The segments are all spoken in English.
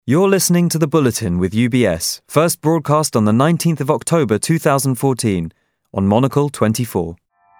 You're listening to The Bulletin with UBS, first broadcast on the 19th of October 2014 on Monocle 24.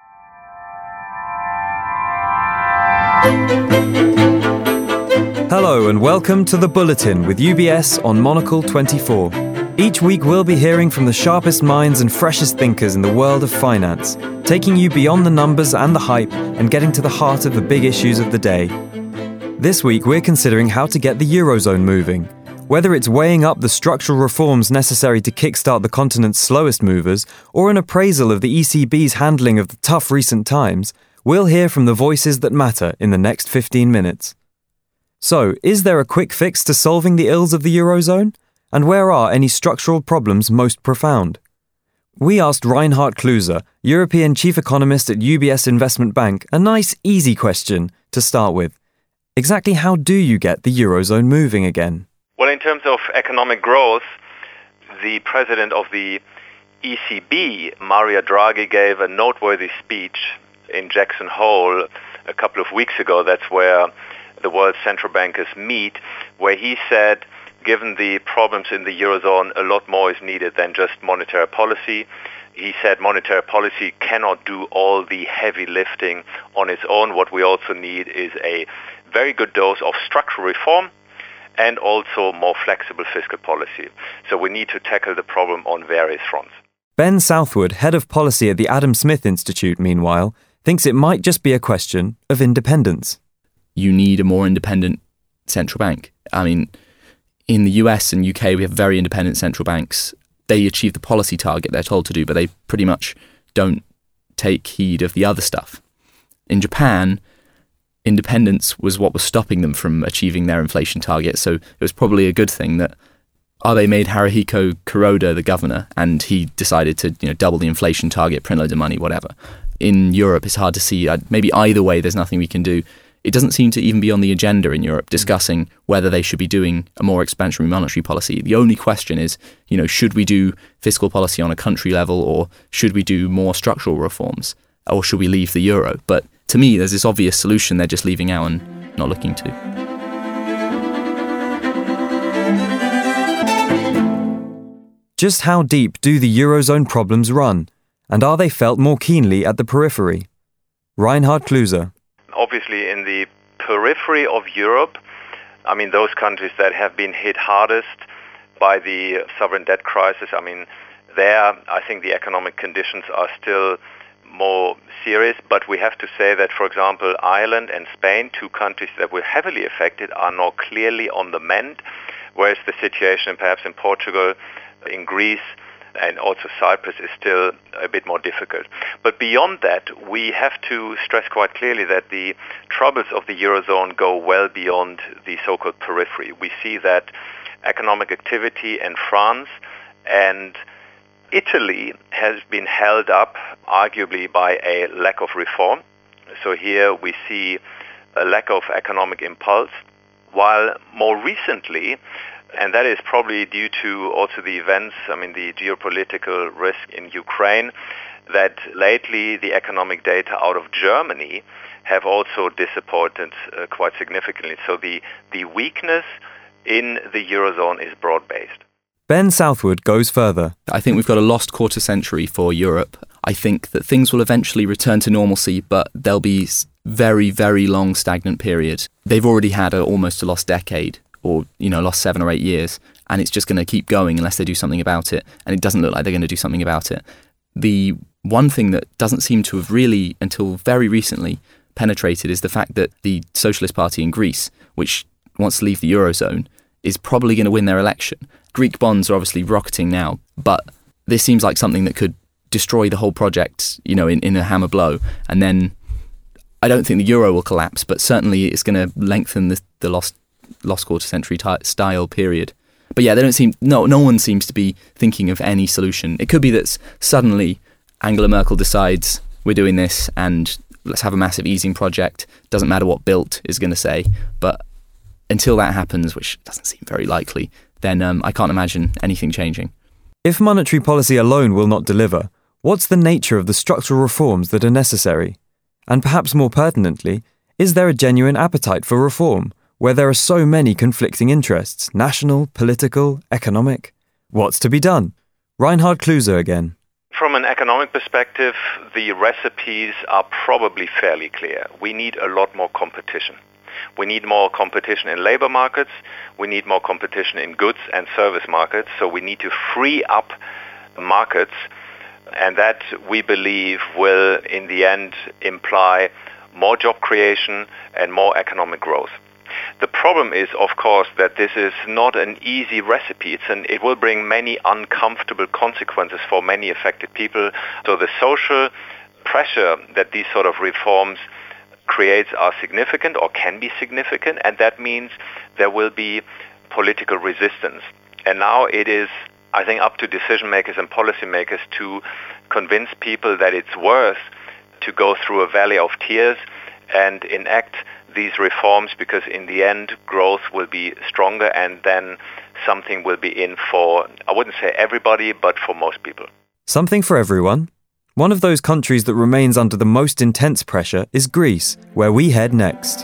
Hello and welcome to The Bulletin with UBS on Monocle 24. Each week we'll be hearing from the sharpest minds and freshest thinkers in the world of finance, taking you beyond the numbers and the hype and getting to the heart of the big issues of the day. This week we're considering how to get the Eurozone moving. Whether it's weighing up the structural reforms necessary to kickstart the continent's slowest movers, or an appraisal of the ECB's handling of the tough recent times, we'll hear from the voices that matter in the next 15 minutes. So, is there a quick fix to solving the ills of the Eurozone? And where are any structural problems most profound? We asked Reinhard Kluse, European Chief Economist at UBS Investment Bank, a nice, easy question to start with. Exactly how do you get the Eurozone moving again? Well, in terms of economic growth, the president of the ECB, Mario Draghi, gave a noteworthy speech in Jackson Hole a couple of weeks ago. That's where the world's central bankers meet, where he said, given the problems in the Eurozone, a lot more is needed than just monetary policy. He said monetary policy cannot do all the heavy lifting on its own. What we also need is a very good dose of structural reform and also more flexible fiscal policy. So we need to tackle the problem on various fronts. Ben Southwood, head of policy at the Adam Smith Institute, meanwhile, thinks it might just be a question of independence. You need a more independent central bank. I mean, in the US and UK, we have very independent central banks. They achieve the policy target they're told to do, but they pretty much don't take heed of the other stuff. In Japan, independence was what was stopping them from achieving their inflation target, so it was probably a good thing that Abe made Haruhiko Kuroda the governor, and he decided to double the inflation target, print loads of money, whatever. In Europe, it's hard to see. Maybe either way, there's nothing we can do. It doesn't seem to even be on the agenda in Europe, discussing whether they should be doing a more expansionary monetary policy. The only question is, should we do fiscal policy on a country level, or should we do more structural reforms, or should we leave the euro? But to me, there's this obvious solution they're just leaving out and not looking to. Just how deep do the Eurozone problems run? And are they felt more keenly at the periphery? Reinhard Kluse. Obviously, in the periphery of Europe, those countries that have been hit hardest by the sovereign debt crisis, there, I think the economic conditions are still more serious, but we have to say that, for example, Ireland and Spain, two countries that were heavily affected, are now clearly on the mend, whereas the situation perhaps in Portugal, in Greece, and also Cyprus is still a bit more difficult. But beyond that, we have to stress quite clearly that the troubles of the Eurozone go well beyond the so-called periphery. We see that economic activity in France and Italy has been held up, arguably, by a lack of reform. So here we see a lack of economic impulse, while more recently, and that is probably due to also the events, the geopolitical risk in Ukraine, that lately the economic data out of Germany have also disappointed quite significantly. So the weakness in the Eurozone is broad-based. Ben Southwood goes further. I think we've got a lost quarter century for Europe. I think that things will eventually return to normalcy, but there'll be very, very long stagnant periods. They've already had almost a lost decade, or lost 7 or 8 years, and it's just going to keep going unless they do something about it, and it doesn't look like they're going to do something about it. The one thing that doesn't seem to have really, until very recently, penetrated is the fact that the Socialist Party in Greece, which wants to leave the Eurozone, is probably going to win their election. Greek bonds are obviously rocketing now, but this seems like something that could destroy the whole project, in a hammer blow. And then I don't think the euro will collapse, but certainly it's going to lengthen the lost quarter century style period. But yeah, they don't seem. No one seems to be thinking of any solution. It could be that suddenly Angela Merkel decides we're doing this and let's have a massive easing project. Doesn't matter what Bildt is going to say, but until that happens, which doesn't seem very likely, then I can't imagine anything changing. If monetary policy alone will not deliver, what's the nature of the structural reforms that are necessary? And perhaps more pertinently, is there a genuine appetite for reform? where there are so many conflicting interests, national, political, economic. What's to be done? Reinhard Kluse again. From an economic perspective, the recipes are probably fairly clear. We need a lot more competition. We need more competition in labor markets. We need more competition in goods and service markets. So we need to free up markets, and that, we believe, will in the end imply more job creation and more economic growth. The problem is, of course, that this is not an easy recipe. It will bring many uncomfortable consequences for many affected people. So the social pressure that these sort of reforms creates are significant or can be significant, and that means there will be political resistance. And now it is, I think, up to decision makers and policymakers to convince people that it's worth to go through a valley of tears and enact these reforms, because in the end growth will be stronger, and then something will be in for, I wouldn't say everybody, but for most people. Something for everyone? One of those countries that remains under the most intense pressure is Greece, where we head next.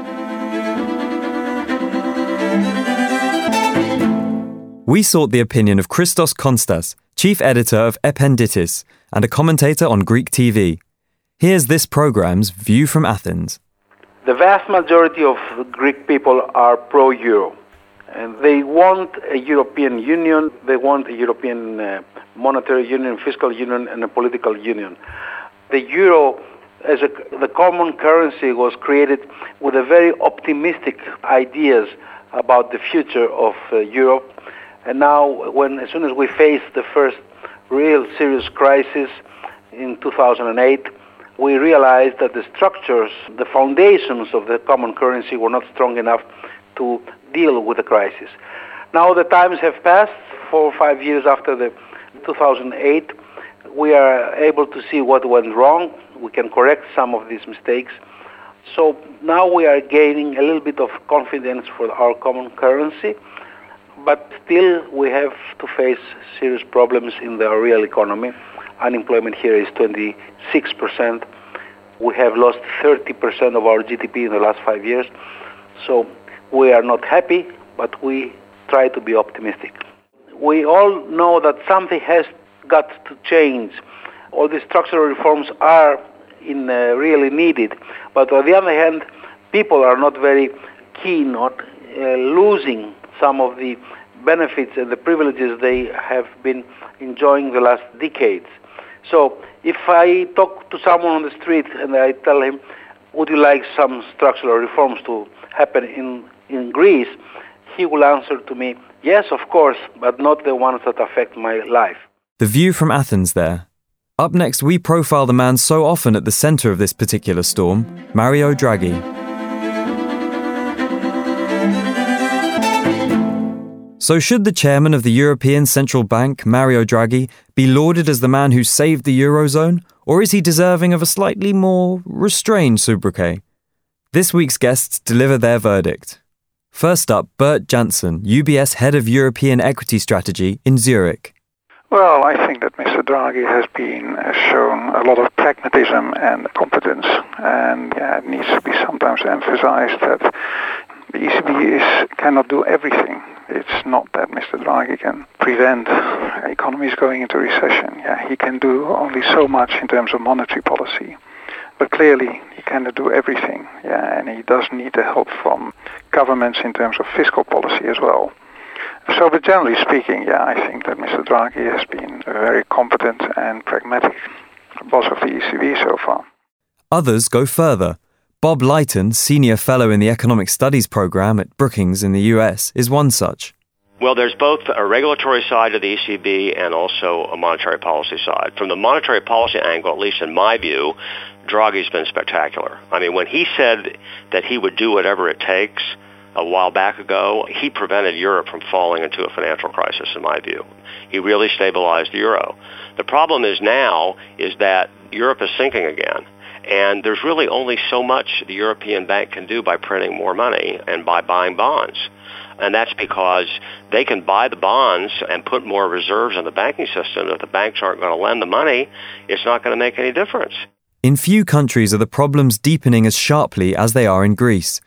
We sought the opinion of Christos Konstas, chief editor of Ependitis and a commentator on Greek TV. Here's this programme's View from Athens. The vast majority of Greek people are pro-Euro, and they want a European Union, they want a European monetary union, fiscal union, and a political union. The Euro, as the common currency, was created with a very optimistic ideas about the future of Europe, and now, as soon as we face the first real serious crisis in 2008, we realized that the structures, the foundations of the common currency were not strong enough to deal with the crisis. Now the times have passed, 4 or 5 years after the 2008. We are able to see what went wrong. We can correct some of these mistakes. So now we are gaining a little bit of confidence for our common currency, but still we have to face serious problems in the real economy. Unemployment here is 26%. We have lost 30% of our GDP in the last 5 years. So we are not happy, but we try to be optimistic. We all know that something has got to change. All these structural reforms are really needed. But on the other hand, people are not very keen on losing some of the benefits and the privileges they have been enjoying the last decades. So if I talk to someone on the street and I tell him, would you like some structural reforms to happen in Greece, he will answer to me, yes, of course, but not the ones that affect my life. The View from Athens there. Up next, we profile the man so often at the centre of this particular storm, Mario Draghi. So should the chairman of the European Central Bank, Mario Draghi, be lauded as the man who saved the Eurozone, or is he deserving of a slightly more restrained sobriquet? This week's guests deliver their verdict. First up, Bert Janssen, UBS Head of European Equity Strategy in Zurich. Well, I think that Mr. Draghi has shown a lot of pragmatism and competence, and it needs to be sometimes emphasized that the ECB cannot do everything. It's not that Mr. Draghi can prevent economies going into recession. He can do only so much in terms of monetary policy. But clearly, he cannot do everything. And he does need the help from governments in terms of fiscal policy as well. So, but generally speaking, I think that Mr. Draghi has been a very competent and pragmatic boss of the ECB so far. Others go further. Bob Lighton, Senior Fellow in the Economic Studies Program at Brookings in the US, is one such. Well, there's both a regulatory side of the ECB and also a monetary policy side. From the monetary policy angle, at least in my view, Draghi's been spectacular. I mean, when he said that he would do whatever it takes a while back ago, he prevented Europe from falling into a financial crisis, in my view. He really stabilized the euro. The problem is now is that Europe is sinking again. And there's really only so much the European Bank can do by printing more money and by buying bonds. And that's because they can buy the bonds and put more reserves in the banking system. If the banks aren't going to lend the money, it's not going to make any difference. In few countries are the problems deepening as sharply as they are in Greece.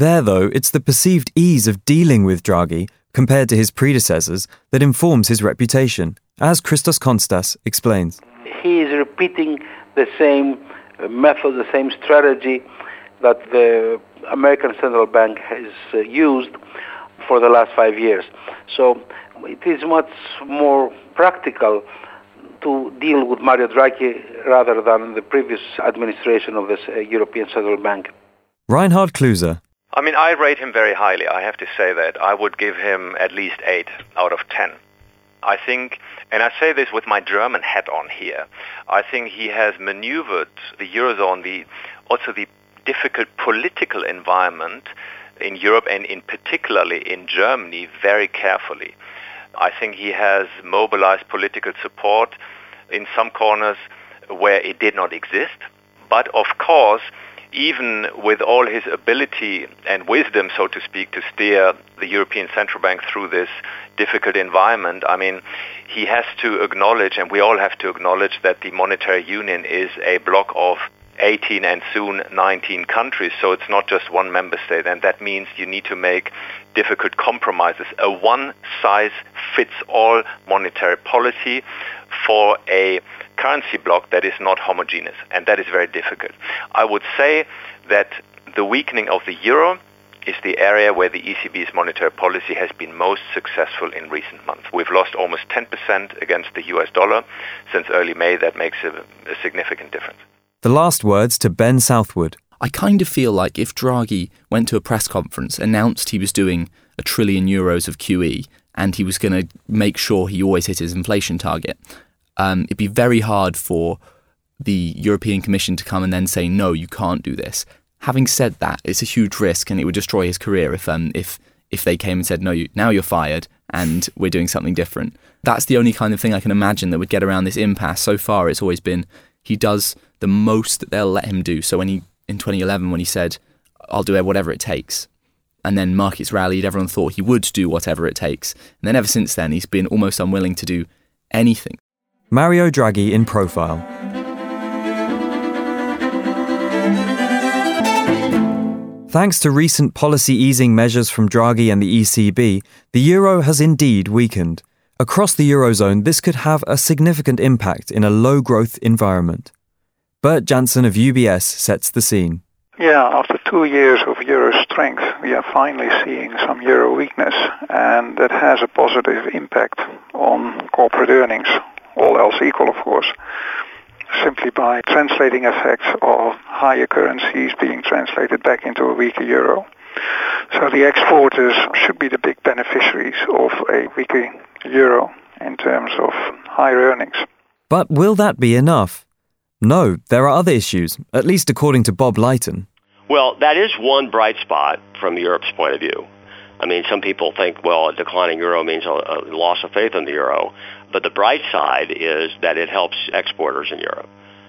There, though, it's the perceived ease of dealing with Draghi compared to his predecessors that informs his reputation, as Christos Konstas explains. He is repeating the same method, the same strategy that the American Central Bank has used for the last 5 years. So it is much more practical to deal with Mario Draghi rather than the previous administration of the European Central Bank. Reinhard Kluse. I mean, I rate him very highly, I have to say that. I would give him at least 8 out of 10. I think, and I say this with my German hat on here, I think he has maneuvered the Eurozone, also the difficult political environment in Europe and in particularly in Germany very carefully. I think he has mobilized political support in some corners where it did not exist. But of course, even with all his ability and wisdom, so to speak, to steer the European Central Bank through this difficult environment, I mean, he has to acknowledge, and we all have to acknowledge, that the monetary union is a bloc of 18 and soon 19 countries, so it's not just one member state, and that means you need to make difficult compromises. A one-size-fits-all monetary policy for a currency bloc that is not homogeneous, and that is very difficult. I would say that the weakening of the euro is the area where the ECB's monetary policy has been most successful in recent months. We've lost almost 10% against the US dollar since early May. That makes a significant difference. The last words to Ben Southwood. I kind of feel like if Draghi went to a press conference, announced he was doing €1 trillion of QE, and he was going to make sure he always hit his inflation target, it'd be very hard for the European Commission to come and then say, no, you can't do this. Having said that, it's a huge risk and it would destroy his career if they came and said, no, now you're fired and we're doing something different. That's the only kind of thing I can imagine that would get around this impasse. So far, it's always been he does the most that they'll let him do. So in 2011, when he said, I'll do whatever it takes, and then markets rallied, everyone thought he would do whatever it takes. And then ever since then, he's been almost unwilling to do anything. Mario Draghi in profile. Thanks to recent policy easing measures from Draghi and the ECB, the euro has indeed weakened. Across the Eurozone, this could have a significant impact in a low-growth environment. Bert Janssen of UBS sets the scene. Yeah, after 2 years of euro strength, we are finally seeing some euro weakness, and that has a positive impact on corporate earnings, all else equal, of course, simply by translating effects of higher currencies being translated back into a weaker euro. So the exporters should be the big beneficiaries of a weaker euro in terms of higher earnings. But will that be enough? No, there are other issues, at least according to Bob Lighton. Well, that is one bright spot from Europe's point of view. I mean, some people think, well, a declining euro means a loss of faith in the euro. But the bright side is that it helps exporters in Europe.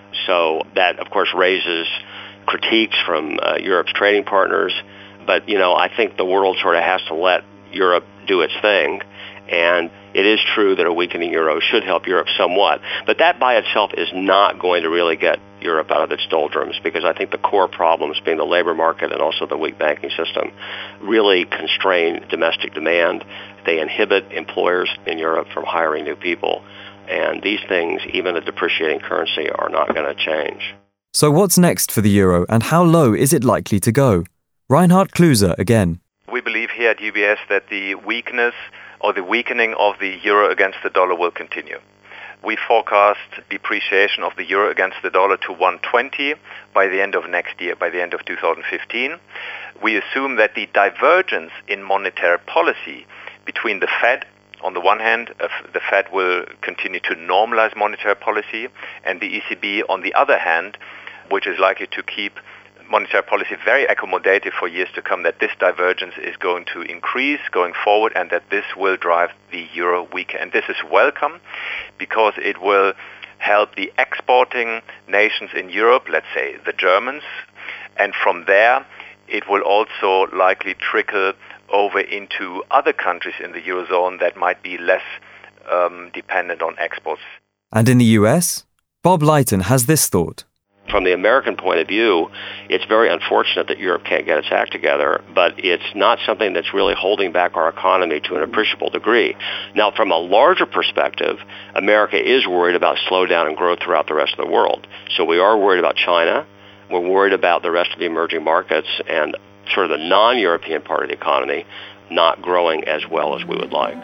So that, of course, raises critiques from Europe's trading partners. But, I think the world sort of has to let Europe do its thing. And it is true that a weakening euro should help Europe somewhat. But that by itself is not going to really get Europe out of its doldrums, because I think the core problems, being the labor market and also the weak banking system, really constrain domestic demand. They inhibit employers in Europe from hiring new people. And these things, even a depreciating currency, are not going to change. So what's next for the euro, and how low is it likely to go? Reinhard Kluse again. We believe here at UBS that the weakness or the weakening of the euro against the dollar will continue. We forecast depreciation of the euro against the dollar to 120 by the end of next year, by the end of 2015. We assume that the divergence in monetary policy between the Fed, on the one hand, the Fed will continue to normalize monetary policy, and the ECB, on the other hand, which is likely to keep monetary policy very accommodative for years to come, that this divergence is going to increase going forward, and that this will drive the euro weaker. And this is welcome because it will help the exporting nations in Europe, let's say the Germans, and from there it will also likely trickle over into other countries in the Eurozone that might be less dependent on exports. And in the US, Bob Lighton has this thought. From the American point of view, it's very unfortunate that Europe can't get its act together, but it's not something that's really holding back our economy to an appreciable degree. Now, from a larger perspective, America is worried about slowdown in growth throughout the rest of the world. So we are worried about China. We're worried about the rest of the emerging markets and sort of the non-European part of the economy not growing as well as we would like.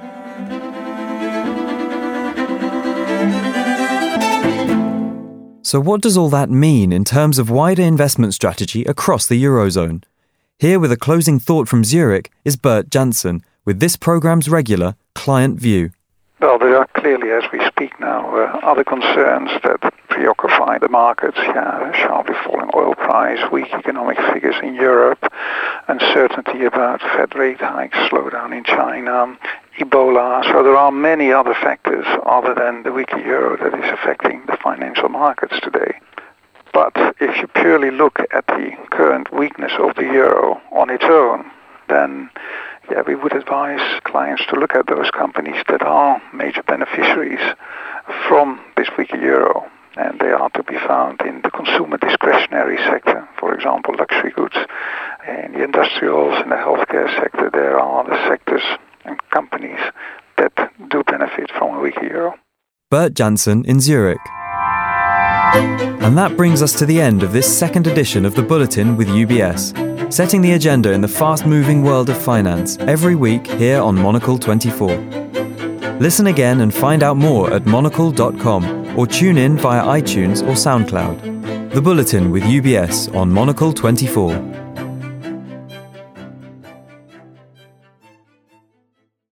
So what does all that mean in terms of wider investment strategy across the Eurozone? Here with a closing thought from Zurich is Bert Janssen with this programme's regular Client View. Well, there are clearly, as we speak now, other concerns that preoccupy the markets. Sharply falling oil price, weak economic figures in Europe, uncertainty about Fed rate hikes, slowdown in China, Ebola. So there are many other factors other than the weaker euro that is affecting the financial markets today. But if you purely look at the current weakness of the euro on its own, then we would advise clients to look at those companies that are major beneficiaries from this weaker euro. And they are to be found in the consumer discretionary sector, for example, luxury goods. In the industrials and the healthcare sector, there are the sectors and companies that do benefit from a weaker euro. Bert Janssen in Zurich. And that brings us to the end of this second edition of the Bulletin with UBS, setting the agenda in the fast-moving world of finance every week here on Monocle 24. Listen again and find out more at monocle.com or tune in via iTunes or SoundCloud. The Bulletin with UBS on Monocle 24.